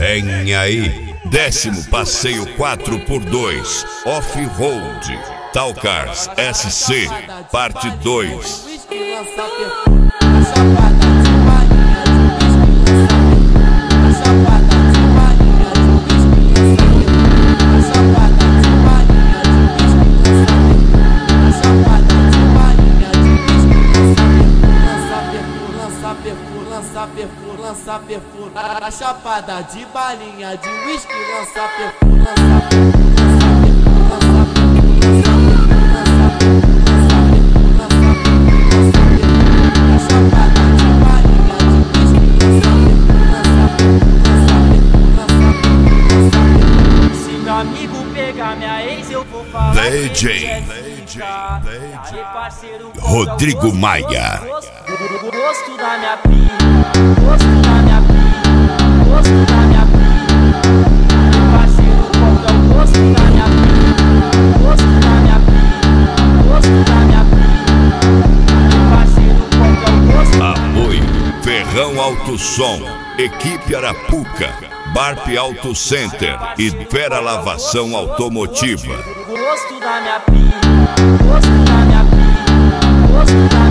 Vem aí, 10º passeio 4x2 Off-Road Talcars SC, parte 2. Lança perfume, a chapada de balinha de whisky, lança perfume, lança perfume, a chapada de balinha de whisky, se meu amigo pegar minha ex, eu vou falar. DJ Rodrigo Maia. Gosto da minha pica, gosto da minha pica, gosto da minha pica. Meu parceiro, qual que é o gosto da minha pica? Gosto da minha pica, gosto da minha pica. Meu parceiro, qual que é o gosto? Apoio Ferrão Auto Som, Equipe Arapuca, Barp Auto Center e Fera Lavação Automotiva. Gosto da minha pica, gosto da minha pica, gosto da